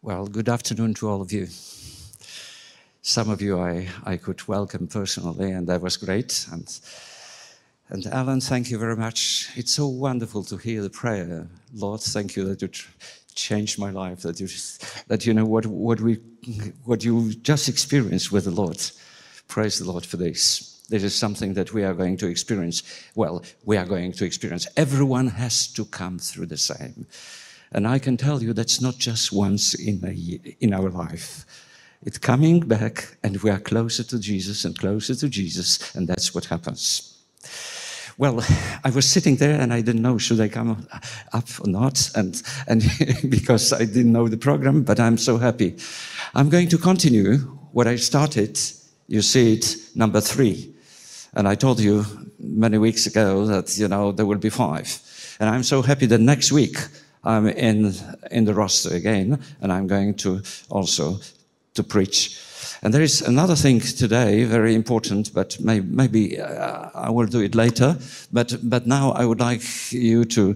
Well, good afternoon to all of you. Some of you I could welcome personally, and that was great. And Alan, thank you very much. It's so wonderful to hear the prayer. Lord, thank you that you changed my life, that you know what you just experienced with the Lord. Praise the Lord for this. This is something that we are going to experience. Well, we are going to experience. Everyone has to come through the same. And I can tell you that's not just once in our life. It's coming back, and we are closer to Jesus, and that's what happens. Well, I was sitting there, and I didn't know should I come up or not, and because I didn't know the program, but I'm so happy. I'm going to continue what I started. You see it, number 3. And I told you many weeks ago that, there will be 5. And I'm so happy that next week I'm in the roster again, and I'm going to also to preach. And there is another thing today, very important, but maybe I will do it later. But now I would like you to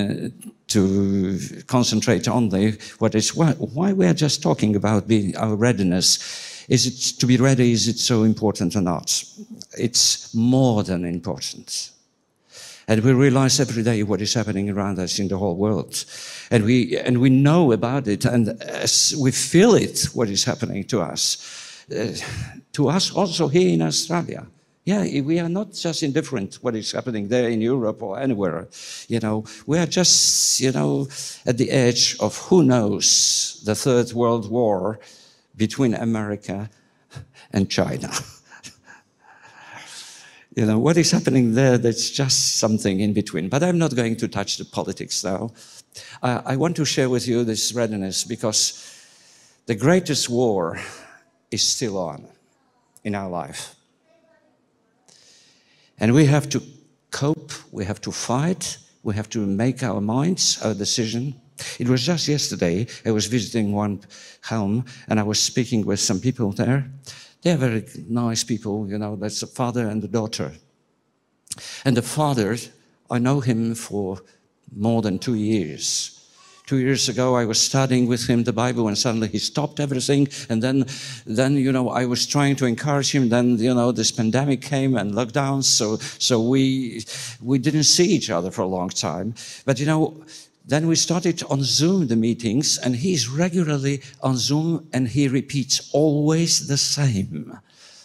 concentrate on why we are just talking about our readiness. Is it to be ready? Is it so important or not? It's more than important. And we realize every day what is happening around us in the whole world. And we know about it, and as we feel it, what is happening to us also here in Australia. Yeah, we are not just indifferent what is happening there in Europe or anywhere. We are just, at the edge of who knows the Third World War between America and China. What is happening there, that's just something in between. But I'm not going to touch the politics now. I want to share with you this readiness because the greatest war is still on in our life. And we have to cope, we have to fight, we have to make our minds, our decision. It was just yesterday, I was visiting one home, and I was speaking with some people there. They're very nice people, that's the father and the daughter. And the father, I know him for more than 2 years. 2 years ago, I was studying with him the Bible, and suddenly he stopped everything. And then I was trying to encourage him. Then, this pandemic came and lockdowns, so we didn't see each other for a long time. But, then we started on Zoom, the meetings, and he's regularly on Zoom, and he repeats always the same.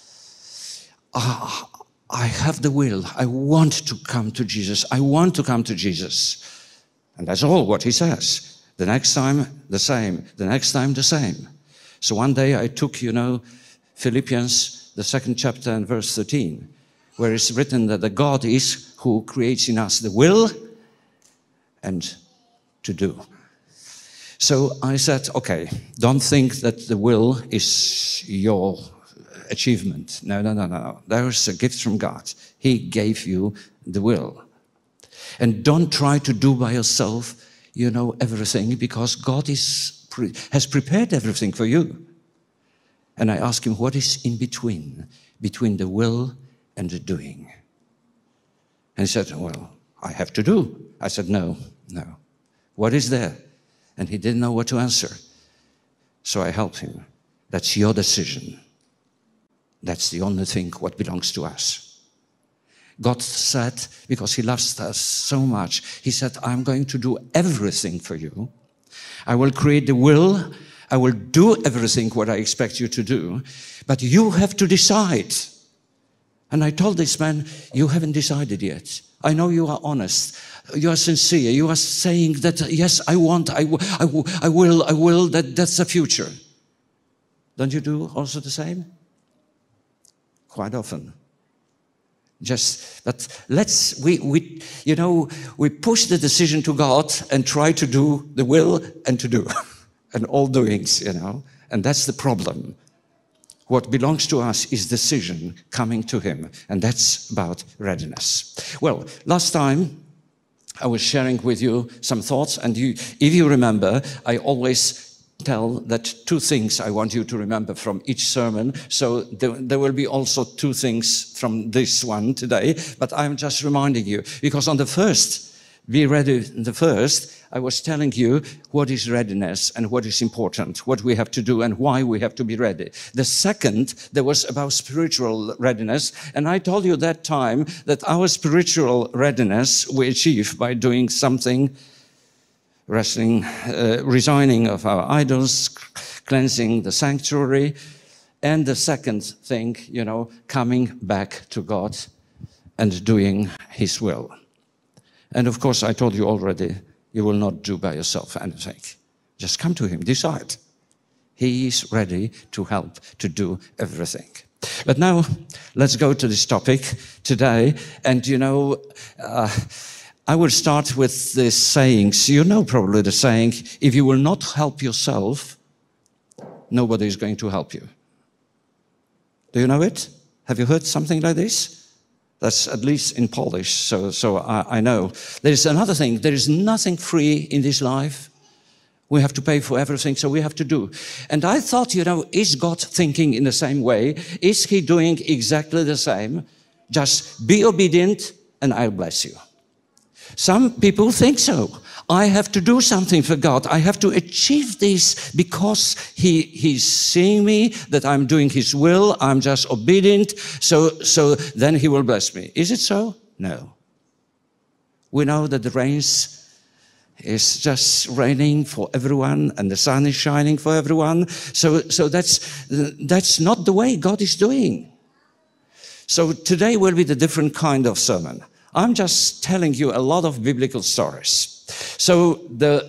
I have the will. I want to come to Jesus. I want to come to Jesus. And that's all what he says. The next time, the same. The next time, the same. So one day I took, Philippians, the 2nd chapter and verse 13, where it's written that the God is who creates in us the will and to do. So I said, okay, don't think that the will is your achievement. No. There's a gift from God. He gave you the will. And don't try to do by yourself, everything, because God has prepared everything for you. And I asked him, what is in between the will and the doing? And he said, well, I have to do. I said, no. What is there? And he didn't know what to answer. So I helped him. That's your decision. That's the only thing what belongs to us. God said, because he loves us so much, he said, I'm going to do everything for you. I will create the will. I will do everything what I expect you to do. But you have to decide. And I told this man, you haven't decided yet. I know you are honest. You are sincere. You are saying that, yes, I want, I will, that's the future. Don't you do also the same? Quite often. But we push the decision to God and try to do the will and to do. And all doings, And that's the problem. What belongs to us is decision coming to him. And that's about readiness. Well, last time I was sharing with you some thoughts. And if you remember, I always tell that 2 things I want you to remember from each sermon. So there will be also 2 things from this one today. But I'm just reminding you. Because on the first be ready. The first, I was telling you what is readiness and what is important, what we have to do and why we have to be ready. The second, there was about spiritual readiness. And I told you that time that our spiritual readiness we achieve by doing something, resigning of our idols, cleansing the sanctuary. And the second thing, coming back to God and doing His will. And of course, I told you already, you will not do by yourself anything. Just come to Him, decide. He is ready to help to do everything. But now, let's go to this topic today. And I will start with the sayings. You know probably the saying, if you will not help yourself, nobody is going to help you. Do you know it? Have you heard something like this? That's at least in Polish, so I know. There is another thing. There is nothing free in this life. We have to pay for everything, so we have to do. And I thought, is God thinking in the same way? Is He doing exactly the same? Just be obedient and I'll bless you. Some people think so. I have to do something for God. I have to achieve this because He's seeing me, that I'm doing His will. I'm just obedient. So then He will bless me. Is it so? No. We know that the rains is just raining for everyone and the sun is shining for everyone. So that's not the way God is doing. So today will be the different kind of sermon. I'm just telling you a lot of biblical stories. So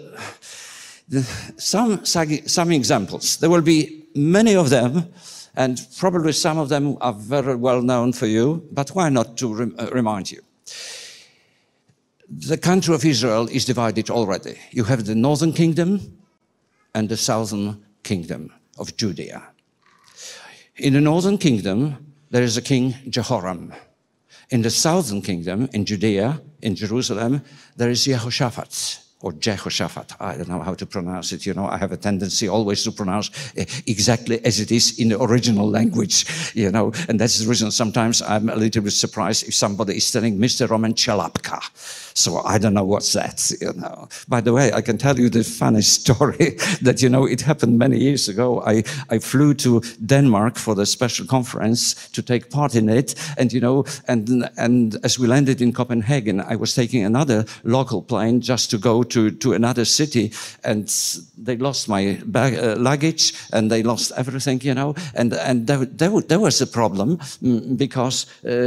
some examples. There will be many of them, and probably some of them are very well known for you, but why not to remind you? The country of Israel is divided already. You have the northern kingdom and the southern kingdom of Judea. In the northern kingdom, there is a king Jehoram. In the southern kingdom, in Judea, in Jerusalem, there is Jehoshaphat, or Jehoshaphat. I don't know how to pronounce it. I have a tendency always to pronounce exactly as it is in the original language, and that's the reason sometimes I'm a little bit surprised if somebody is telling Mr. Roman Chalapka. So I don't know what's that, By the way, I can tell you the funny story that, it happened many years ago. I flew to Denmark for the special conference to take part in it. And, and as we landed in Copenhagen, I was taking another local plane just to go to another city. And they lost my luggage and they lost everything, and there was a problem because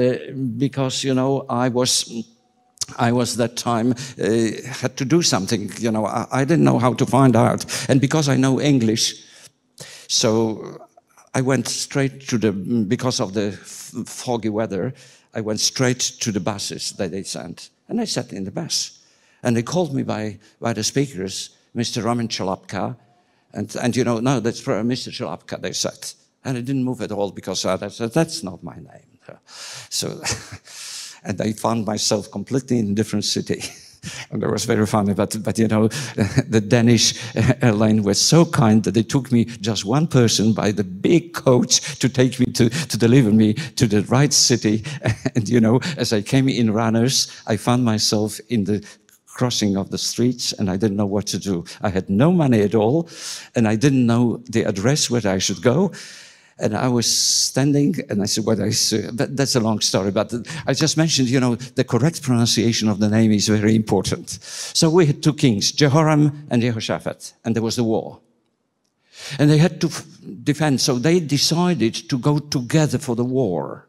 I was that time, had to do something, I didn't know how to find out. And because I know English, so I went straight to because of the foggy weather, I went straight to the buses that they sent. And I sat in the bus. And they called me by the speakers, Mr. Roman Chalapka. And no, that's Mr. Chalapka, they said. And I didn't move at all because that's not my name. So... And I found myself completely in a different city. And it was very funny, but the Danish airline was so kind that they took me, just one person, by the big coach to take me to deliver me to the right city. And, as I came in Ranners, I found myself in the crossing of the streets and I didn't know what to do. I had no money at all and I didn't know the address where I should go. And I was standing, and I said, but that's a long story, but I just mentioned, the correct pronunciation of the name is very important. So we had two kings, Jehoram and Jehoshaphat, and there was the war. And they had to defend, so they decided to go together for the war.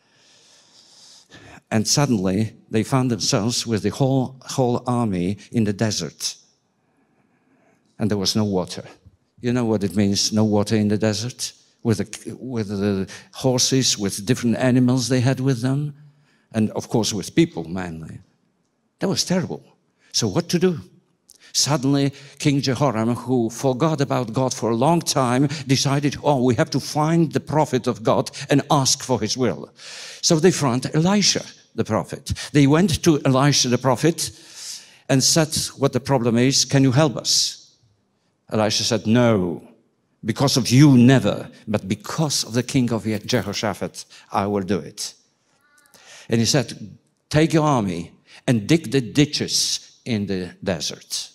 And suddenly, they found themselves with the whole army in the desert. And there was no water. You know what it means, no water in the desert? With the horses, with different animals they had with them, and of course with people mainly. That was terrible. So what to do? Suddenly, King Jehoram, who forgot about God for a long time, decided, we have to find the prophet of God and ask for his will. So they found Elisha, the prophet. They went to Elisha, the prophet, and said what the problem is. Can you help us? Elisha said, no. Because of you, never. But because of the king of Jehoshaphat, I will do it. And he said, take your army and dig the ditches in the desert.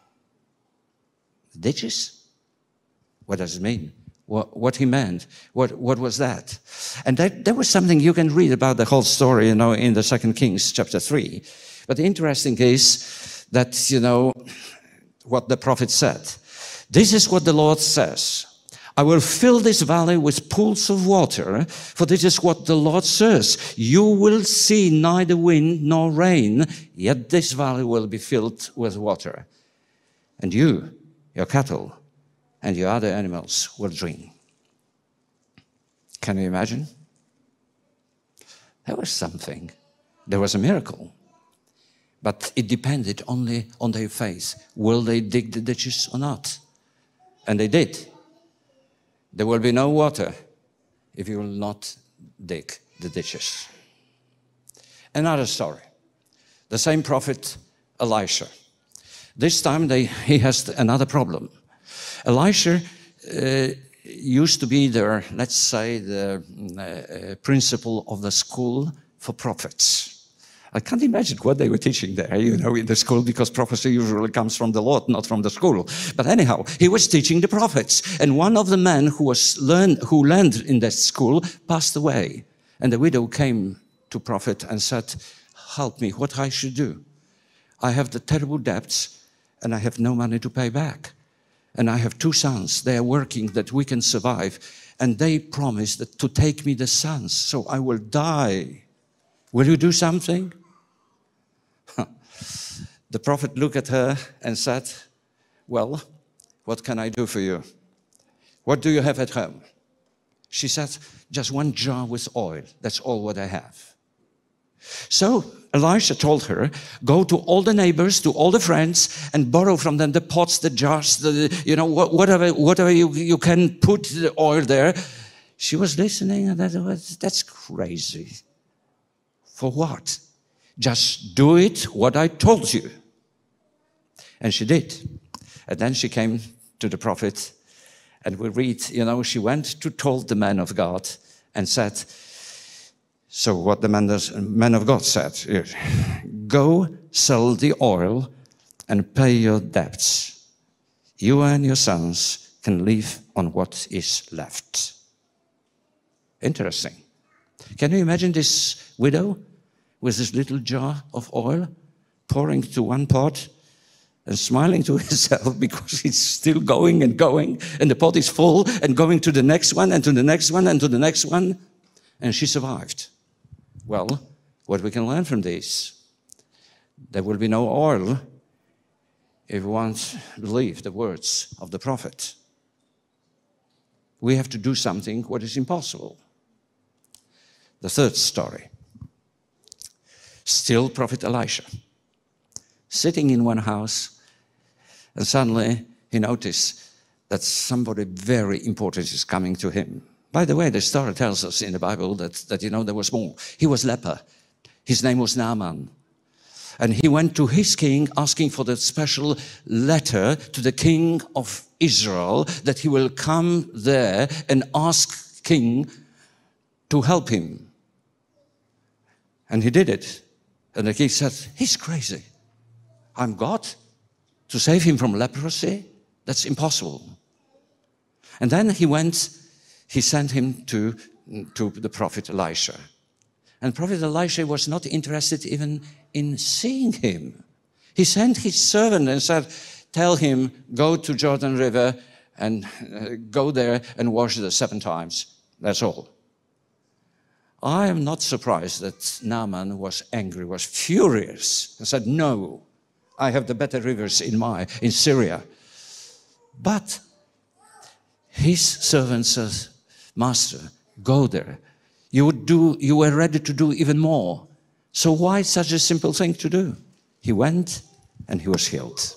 Ditches? What does it mean? What he meant? What was that? And that was something you can read about the whole story, in the 2 Kings chapter 3. But the interesting is that, what the prophet said. This is what the Lord says. I will fill this valley with pools of water, for this is what the Lord says. You will see neither wind nor rain, yet this valley will be filled with water. And you, your cattle, and your other animals will drink. Can you imagine? There was something. There was a miracle. But it depended only on their faith. Will they dig the ditches or not? And they did. There will be no water if you will not dig the ditches. Another story. The same prophet, Elisha. This time he has another problem. Elisha used to be let's say, the principal of the school for prophets. I can't imagine what they were teaching there, in the school, because prophecy usually comes from the Lord, not from the school. But anyhow, he was teaching the prophets. And one of the men who learned in that school passed away. And the widow came to prophet and said, help me, what I should do. I have the terrible debts and I have no money to pay back. And I have 2 sons. They are working that we can survive. And they promised to take me the sons, so I will die. Will you do something? The prophet looked at her and said, well, what can I do for you? What do you have at home? She said, just 1 jar with oil. That's all what I have. So Elisha told her, go to all the neighbors, to all the friends, and borrow from them the pots, the jars, whatever you can put the oil there. She was listening, and that's crazy. For what? Just do it what I told you. And she did. And then she came to the prophet, and we read, she went to told the man of God and said, so what the man of God said, go sell the oil and pay your debts. You and your sons can live on what is left. Interesting. Can you imagine this widow with this little jar of oil pouring to 1 pot and smiling to herself because it's still going and going, and the pot is full, and going to the next one and to the next one and to the next one, and she survived. Well, what we can learn from this, there will be no oil if we won't believe the words of the prophet. We have to do something what is impossible. The third story. Still prophet Elisha, sitting in one house, and suddenly he noticed that somebody very important is coming to him. By the way, the story tells us in the Bible that there was more. He was leper. His name was Naaman. And he went to his king asking for the special letter to the king of Israel that he will come there and ask king to help him. And he did it. And the king said, he's crazy. I'm God. To save him from leprosy? That's impossible. And then he sent him to the prophet Elisha. And prophet Elisha was not interested even in seeing him. He sent his servant and said, tell him, go to Jordan River and go there and wash it 7 times. That's all. I am not surprised that Naaman was angry, was furious, and said, no, I have the better rivers in Syria. But his servant says, Master, go there. You were ready to do even more. So why such a simple thing to do? He went and he was healed.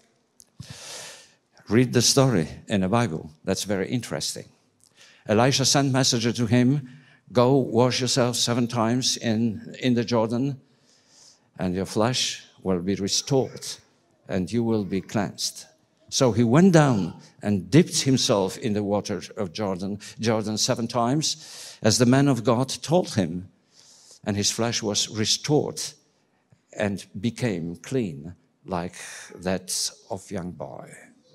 Read the story in the Bible. That's very interesting. Elisha sent messenger to him, go wash yourself 7 times in the Jordan, and your flesh will be restored, and you will be cleansed. So he went down and dipped himself in the water of Jordan 7 times, as the man of God told him, and his flesh was restored and became clean like that of young boy.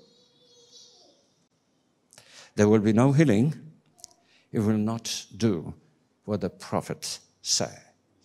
There will be no healing. It will not do what the prophet said.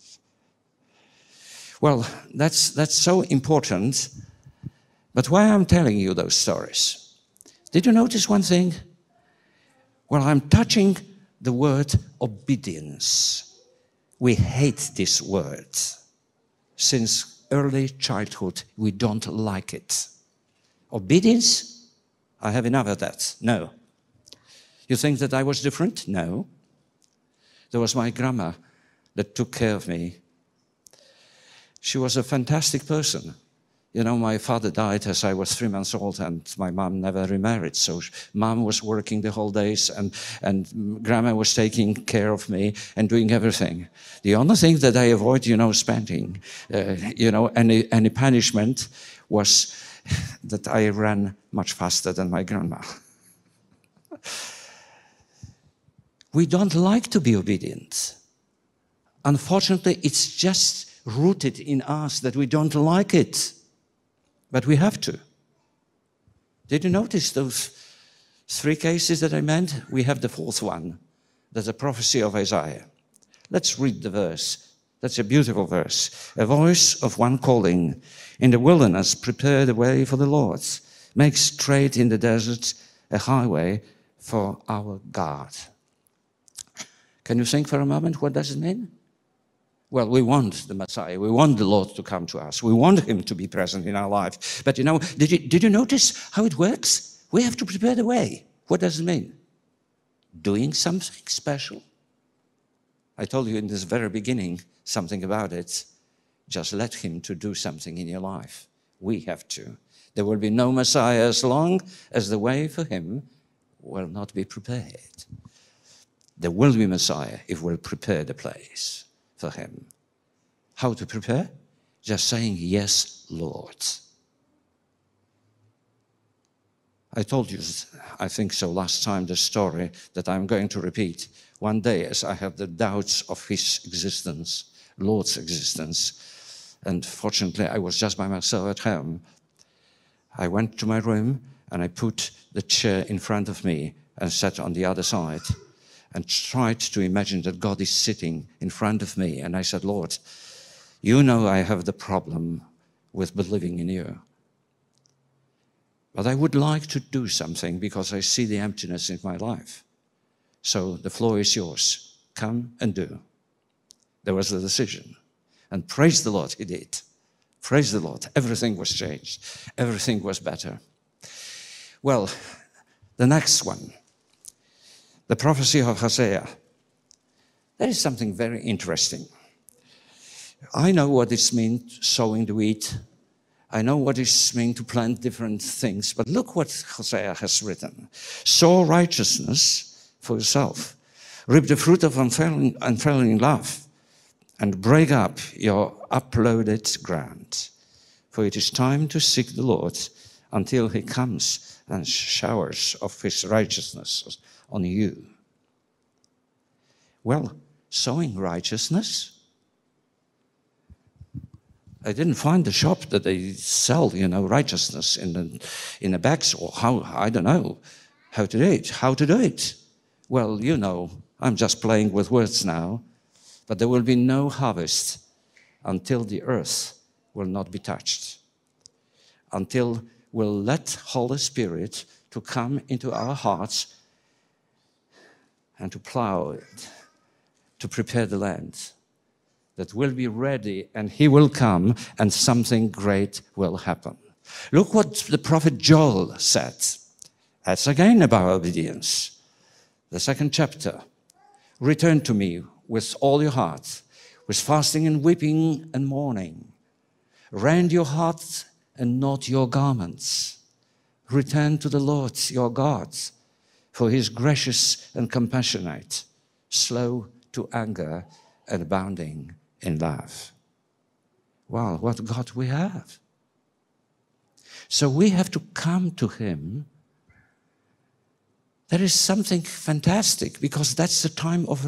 Well, that's so important. But why I'm telling you those stories? Did you notice one thing? Well, I'm touching the word obedience. We hate this word. Since early childhood, we don't like it. Obedience? I have enough of that. No. You think that I was different? No. There was my grandma that took care of me. She was a fantastic person. You know, my father died as I was 3 months old, and my mom never remarried. So mom was working the whole days, and grandma was taking care of me and doing everything. The only thing that I avoid, spending, any punishment was that I ran much faster than my grandma. We don't like to be obedient. Unfortunately, it's just rooted in us that we don't like it. But we have to. Did you notice those 3 cases that I meant? We have the 4th one. That's a prophecy of Isaiah. Let's read the verse. That's a beautiful verse. A voice of one calling, in the wilderness, prepare the way for the Lord. Make straight in the desert a highway for our God. Can you think for a moment what does it mean? Well, we want the Messiah. We want the Lord to come to us. We want him to be present in our life. But did you notice how it works? We have to prepare the way. What does it mean? Doing something special. I told you in this very beginning something about it. Just let him to do something in your life. We have to. There will be no Messiah as long as the way for him will not be prepared. There will be Messiah if we'll prepare the place for him. How to prepare? Just saying, yes, Lord. I told you, I think so last time, the story that I'm going to repeat. One day, as I had the doubts of his existence, Lord's existence, and fortunately I was just by myself at home, I went to my room and I put the chair in front of me and sat on the other side and tried to imagine that God is sitting in front of me. And I said, Lord, you know I have the problem with believing in you. But I would like to do something because I see the emptiness in my life. So the floor is yours. Come and do. There was the decision. And praise the Lord, he did. Praise the Lord. Everything was changed. Everything was better. Well, the next one. The prophecy of Hosea. That is something very interesting. I know what it means sowing the wheat. I know what it means to plant different things. But look what Hosea has written. Sow righteousness for yourself. Reap the fruit of unfailing love. And break up your uploaded ground. For it is time to seek the Lord until he comes and showers of his righteousness on you. Well, sowing righteousness. I didn't find the shop that they sell, righteousness in the bags, or how, I don't know how to do it. How to do it? Well, I'm just playing with words now, but there will be no harvest until the earth will not be touched, until we'll let Holy Spirit to come into our hearts and to plow it, to prepare the land that will be ready, and he will come and something great will happen. Look what the prophet Joel said. That's again about obedience. The 2nd chapter. Return to me with all your heart, with fasting and weeping and mourning. Rend your heart and not your garments. Return to the Lord your God, for he is gracious and compassionate, slow to anger and abounding in love. Wow, what God we have. So we have to come to him. There is something fantastic, because that's the time of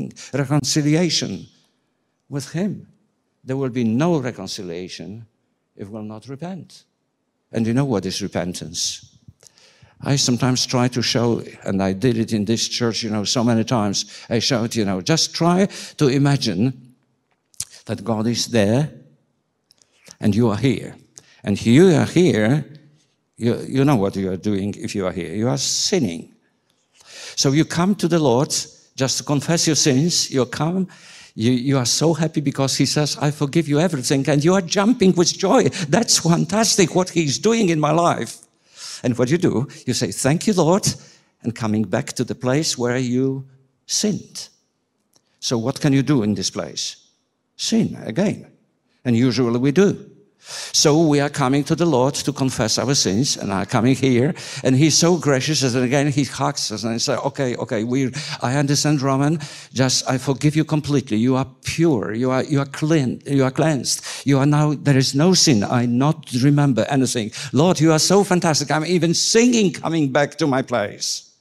reconciliation with him. There will be no reconciliation if we'll not repent. And you know what is repentance? I sometimes try to show, and I did it in this church, so many times. I showed, just try to imagine that God is there and you are here. And you are here, you know what you are doing if you are here. You are sinning. So you come to the Lord just to confess your sins. You come, you are so happy because he says, I forgive you everything. And you are jumping with joy. That's fantastic what he's doing in my life. And what you do, you say, thank you, Lord, and coming back to the place where you sinned. So what can you do in this place? Sin again. And usually we do. So we are coming to the Lord to confess our sins, and are coming here, and he's so gracious, and again he hugs us and says, okay, I understand, Roman, I forgive you completely. You are pure, you are clean, you are cleansed. You are now, there is no sin. I not remember anything. Lord, you are so fantastic. I'm even singing coming back to my place.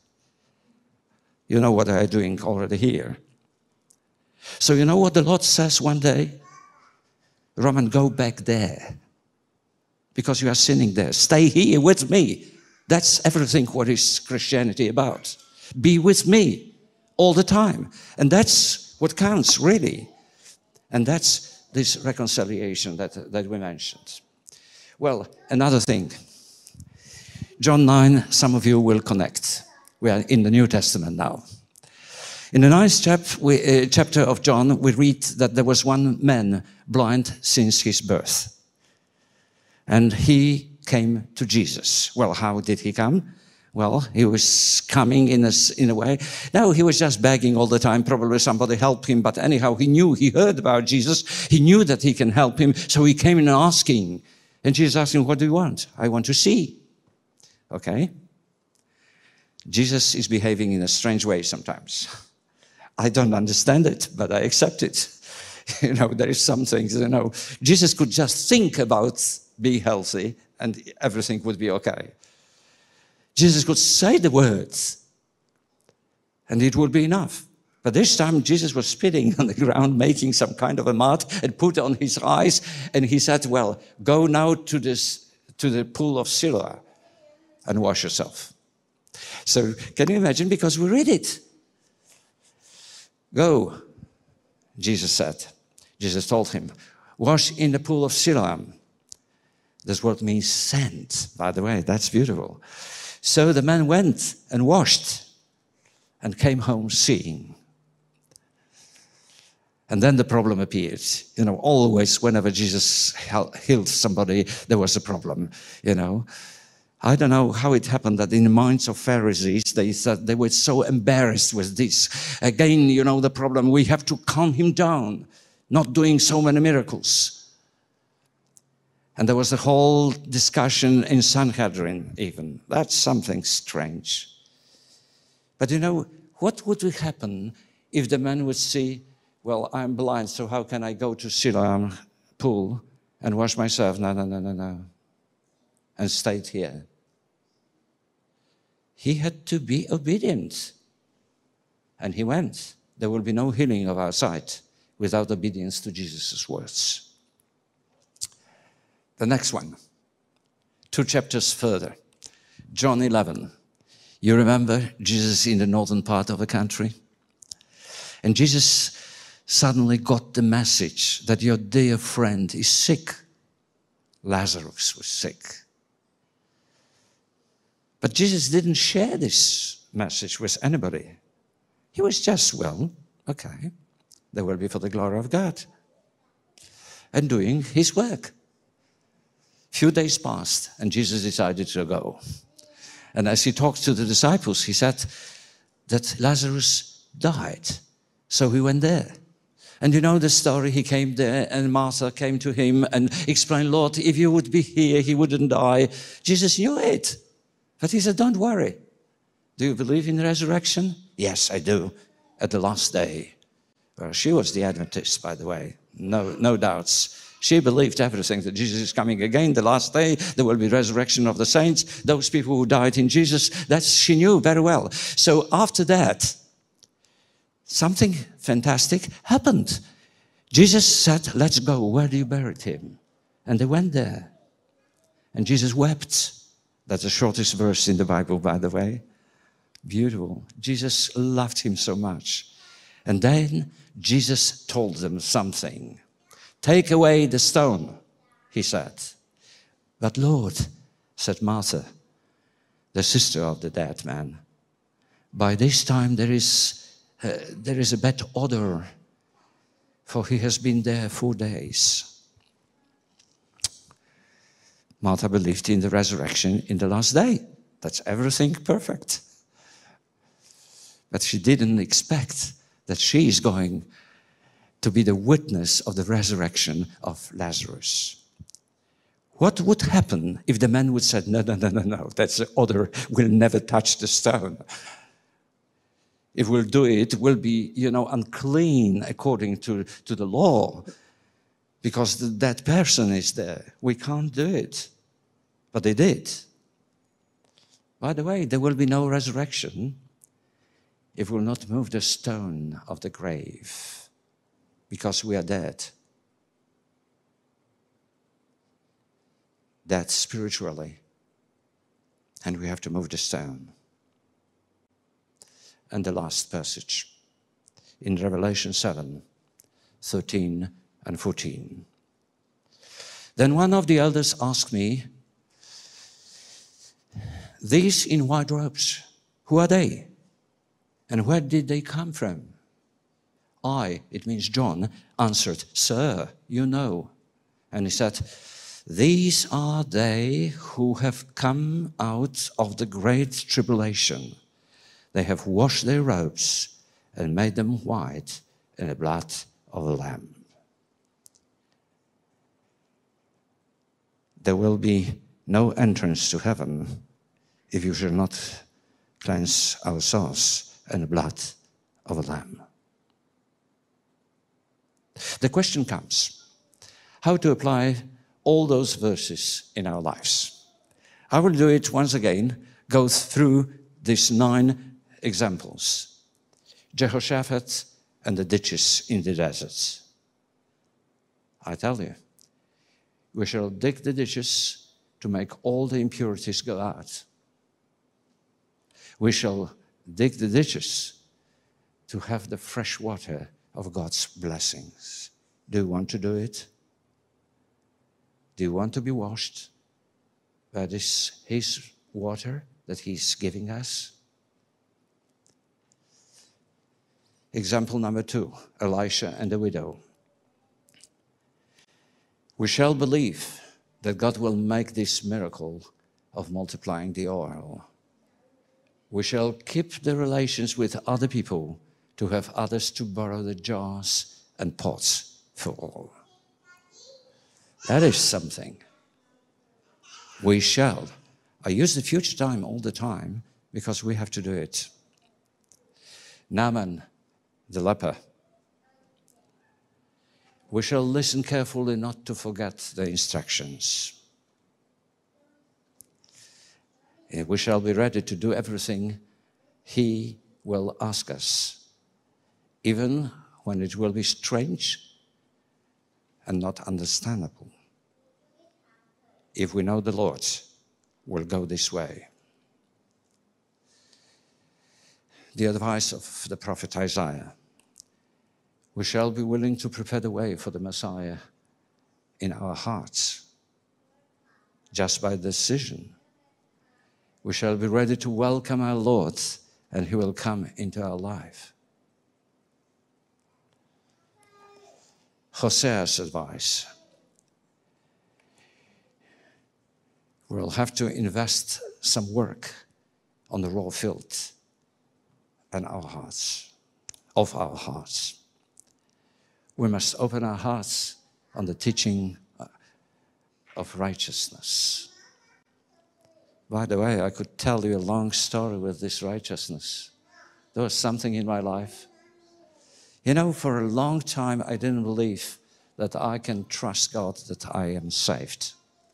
You know what I'm doing already here. So you know what the Lord says one day? Roman, go back there because you are sinning there. Stay here with me. That's everything what is Christianity about. Be with me all the time. And that's what counts, really. And that's this reconciliation that we mentioned. Well, another thing. John 9, some of you will connect. We are in the New Testament now. In the 9th chapter of John, we read that there was one man blind since his birth. And he came to Jesus. Well, how did he come? Well, he was coming in a way. No, he was just begging all the time. Probably somebody helped him. But anyhow, he heard about Jesus. He knew that he can help him. So he came in asking. And Jesus asked him, what do you want? I want to see. Okay. Jesus is behaving in a strange way sometimes. I don't understand it, but I accept it. There is some things, Jesus could just think about being healthy and everything would be okay. Jesus could say the words and it would be enough. But this time Jesus was spitting on the ground, making some kind of a mud and put on his eyes. And he said, well, go now to the pool of Siloam and wash yourself. So can you imagine? Because we read it. Go, Jesus said. Jesus told him, wash in the pool of Siloam. This word means sent, by the way. That's beautiful. So the man went and washed and came home seeing. And then the problem appeared. Always whenever Jesus healed somebody, there was a problem, I don't know how it happened that in the minds of Pharisees, they were so embarrassed with this. Again, the problem, we have to calm him down, not doing so many miracles. And there was a whole discussion in Sanhedrin even. That's something strange. But what would happen if the man would see, well, I'm blind, so how can I go to Siloam pool and wash myself? No. And stayed here. He had to be obedient. And he went. There will be no healing of our sight without obedience to Jesus' words. The next one, 2 chapters further, John 11. You remember Jesus in the northern part of the country? And Jesus suddenly got the message that your dear friend is sick. Lazarus was sick. But Jesus didn't share this message with anybody. He was just, well, okay, there will be for the glory of God. And doing his work. Few days passed and Jesus decided to go. And as he talked to the disciples, he said that Lazarus died. So he went there. And you know the story, he came there and Martha came to him and explained, Lord, if you would be here, he wouldn't die. Jesus knew it. But he said, don't worry. Do you believe in the resurrection? Yes, I do. At the last day. Well, she was the Adventist, by the way. No doubts. She believed everything, that Jesus is coming again. The last day, there will be resurrection of the saints. Those people who died in Jesus, that she knew very well. So after that, something fantastic happened. Jesus said, let's go. Where do you bury him? And they went there. And Jesus wept. That's the shortest verse in the Bible, by the way. Beautiful. Jesus loved him so much. And then Jesus told them something. Take away the stone, he said. But Lord, said Martha, the sister of the dead man, by this time there is a bad odor, for he has been there 4 days. Martha believed in the resurrection in the last day. That's everything perfect. But she didn't expect that she is going to be the witness of the resurrection of Lazarus. What would happen if the man would say, no, that's the odor, we'll never touch the stone. If we'll do it, we'll be, unclean according to the law, because that person is there. We can't do it. But they did. By the way, there will be no resurrection if we'll not move the stone of the grave, because we are dead. Dead spiritually. And we have to move the stone. And the last passage in Revelation 7, 13 and 14. Then one of the elders asked me, these in white robes, who are they? And where did they come from? I, it means John, answered, Sir, you know. And he said, these are they who have come out of the great tribulation. They have washed their robes and made them white in the blood of a lamb. There will be no entrance to heaven if you shall not cleanse ourselves in the blood of a lamb. The question comes, how to apply all those verses in our lives? I will do it once again, go through these 9 examples. Jehoshaphat and the ditches in the desert. I tell you, we shall dig the ditches to make all the impurities go out. We shall dig the ditches to have the fresh water of God's blessings. Do you want to do it? Do you want to be washed by His water that He's giving us? Example number 2, Elisha and the widow. We shall believe that God will make this miracle of multiplying the oil. We shall keep the relations with other people to have others to borrow the jars and pots for all. That is something. We shall. I use the future time all the time because we have to do it. Naaman, the leper. We shall listen carefully not to forget the instructions. We shall be ready to do everything He will ask us, even when it will be strange and not understandable. If we know the Lord, we'll go this way. The advice of the prophet Isaiah. We shall be willing to prepare the way for the Messiah in our hearts, just by decision. We shall be ready to welcome our Lord, and He will come into our life. Hosea's advice. We'll have to invest some work on the raw field and of our hearts. We must open our hearts on the teaching of righteousness. By the way, I could tell you a long story with this righteousness. There was something in my life. For a long time, I didn't believe that I can trust God that I am saved.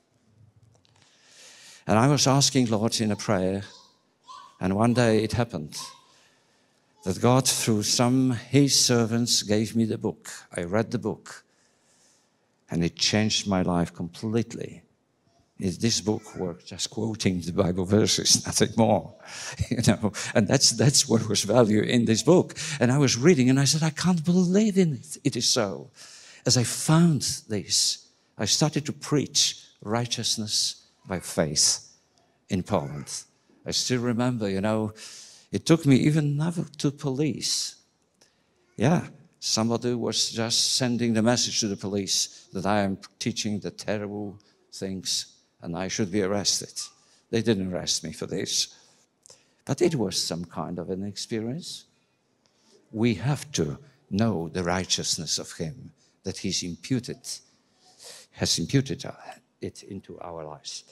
And I was asking Lord in a prayer, and one day it happened that God, through His servants, gave me the book. I read the book, And it changed my life completely. This book worked just quoting the Bible verses, nothing more. And that's what was value in this book. And I was reading and I said, I can't believe in it. It is so. As I found this, I started to preach righteousness by faith in Poland. I still remember, it took me even never to police. Yeah, somebody was just sending the message to the police that I am teaching the terrible things and I should be arrested. They didn't arrest me for this. But it was some kind of an experience. We have to know the righteousness of Him, that He's has imputed it into our lives.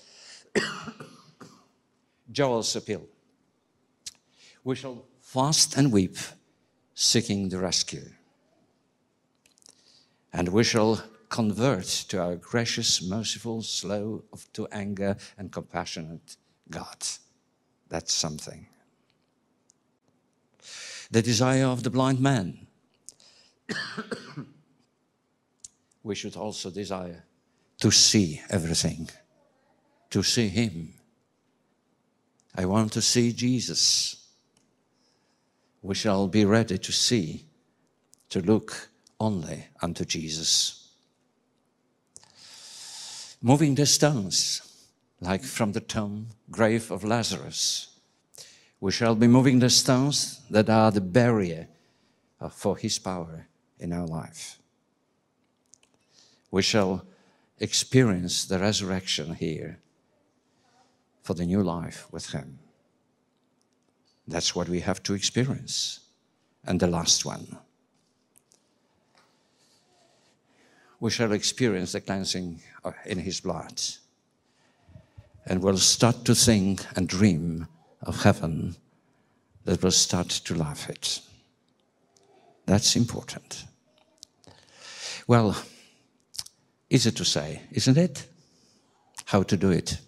Joel's appeal. We shall fast and weep, seeking the rescue. And we shall convert to our gracious, merciful, slow to anger, and compassionate God. That's something. The desire of the blind man. We should also desire to see everything, to see Him. I want to see Jesus. We shall be ready to see, to look only unto Jesus. Moving the stones, like from the tomb, grave of Lazarus. We shall be moving the stones that are the barrier for His power in our life. We shall experience the resurrection here for the new life with Him. That's what we have to experience. And the last one. We shall experience the cleansing in His blood. And we'll start to think and dream of heaven that will start to love it. That's important. Well, easy to say, isn't it? How to do it.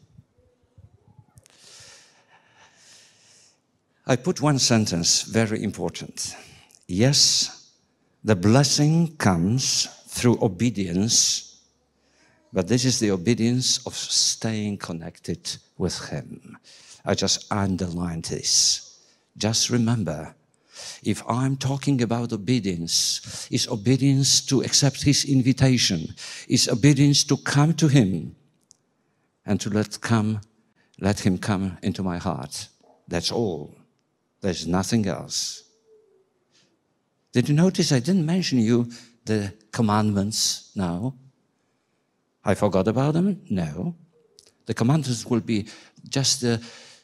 I put one sentence, very important. Yes, the blessing comes through obedience, but this is the obedience of staying connected with Him. I just underlined this. Just remember, if I'm talking about obedience, it's obedience to accept His invitation, it's obedience to come to Him and to let Him come into my heart. That's all. There's nothing else. Did you notice I didn't mention you the commandments now? I forgot about them? No. The commandments will be just the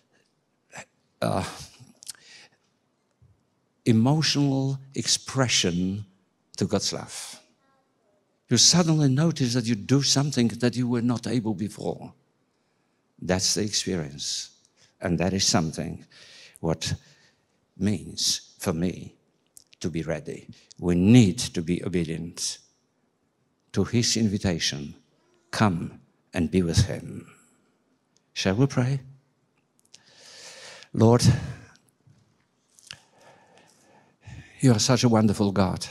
emotional expression to God's love. You suddenly notice that you do something that you were not able before. That's the experience. And that is something what means for me to be ready. We need to be obedient to His invitation. Come and be with Him. Shall we pray? Lord, You are such a wonderful God.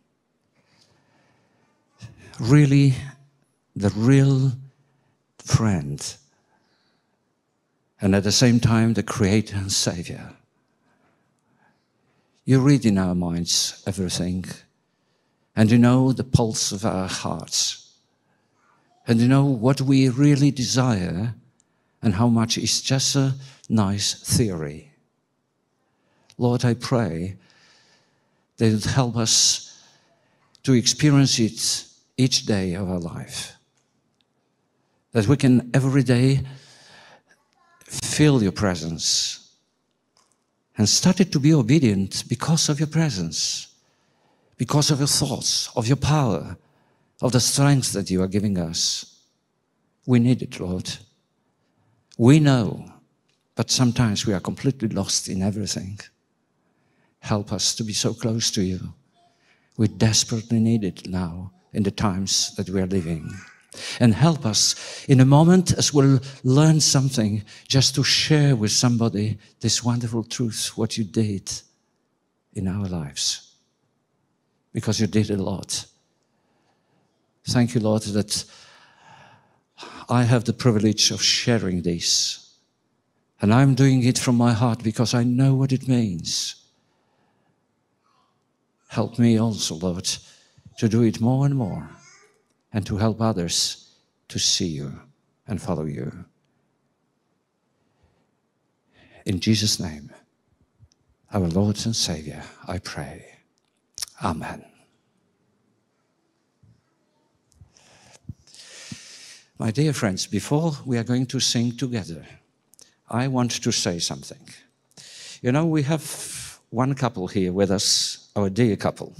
Really, the real friend. And at the same time, the Creator and Savior. You read in our minds everything. And you know the pulse of our hearts. And you know what we really desire and how much is just a nice theory. Lord, I pray that it help us to experience it each day of our life. That we can every day feel Your presence and started to be obedient because of Your presence, because of Your thoughts, of Your power, of the strength that You are giving us. We need it, Lord. We know, but sometimes we are completely lost in everything. Help us to be so close to You. We desperately need it now in the times that we are living. And help us in a moment as we'll learn something, just to share with somebody this wonderful truth, what You did in our lives. Because You did a lot. Thank you, Lord, that I have the privilege of sharing this. And I'm doing it from my heart because I know what it means. Help me also, Lord, to do it more and more and to help others to see you and follow you. In Jesus' name, our Lord and Savior, I pray. Amen. My dear friends, before we are going to sing together, I want to say something. You know, we have one couple here with us, our dear couple.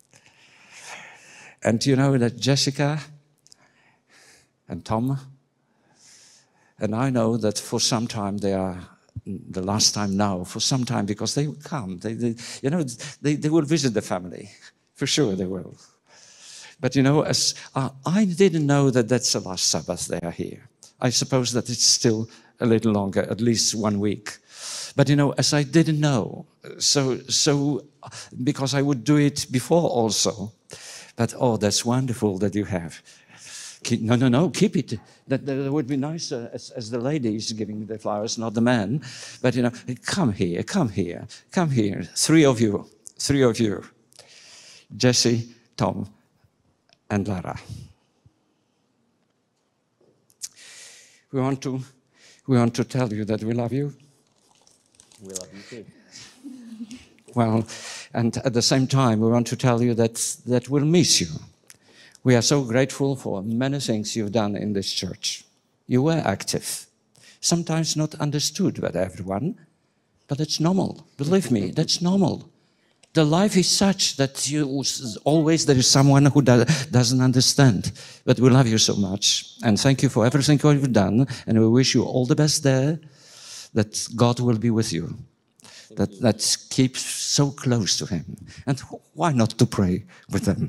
And you know that Jessica and Tom, and I know that for some time they are, the last time now, for some time, because they will come. They will visit the family. For sure they will. But you know, as I didn't know that that's the last Sabbath they are here. I suppose that it's still a little longer, at least 1 week. But you know, as I didn't know, so because I would do it before also. But oh, that's wonderful that you have. No, keep it. That would be nicer as the lady is giving the flowers, not the man. But you know, come here. 3 of you. Jesse, Tom, and Lara. We want to tell you that we love you. We love you too. Well, and at the same time, we want to tell you that we'll miss you. We are so grateful for many things you've done in this church. You were active, sometimes not understood by everyone, but it's normal. Believe me, that's normal. The life is such that always there is someone who doesn't understand. But we love you so much. And thank you for everything you've done. And we wish you all the best there, that God will be with you. That keep so close to him. And why not to pray with them?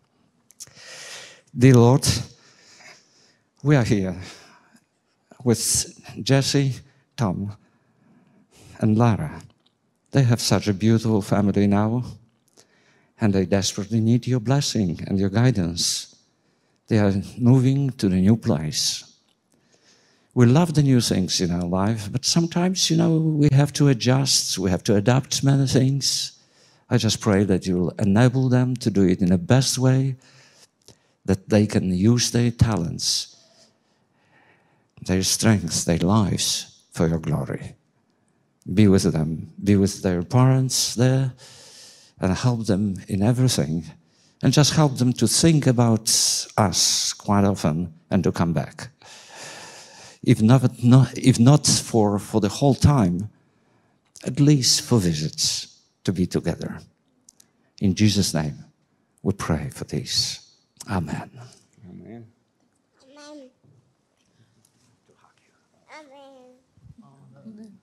Dear Lord, we are here with Jesse, Tom, and Lara. They have such a beautiful family now, and they desperately need your blessing and your guidance. They are moving to the new place. We love the new things in our life, but sometimes, you know, we have to adjust, we have to adapt many things. I just pray that you'll enable them to do it in the best way, that they can use their talents, their strengths, their lives for your glory. Be with them, be with their parents there, and help them in everything. And just help them to think about us quite often and to come back. If not for the whole time, at least for visits, to be together. In Jesus' name, we pray for this. Amen. Amen. Amen. Amen.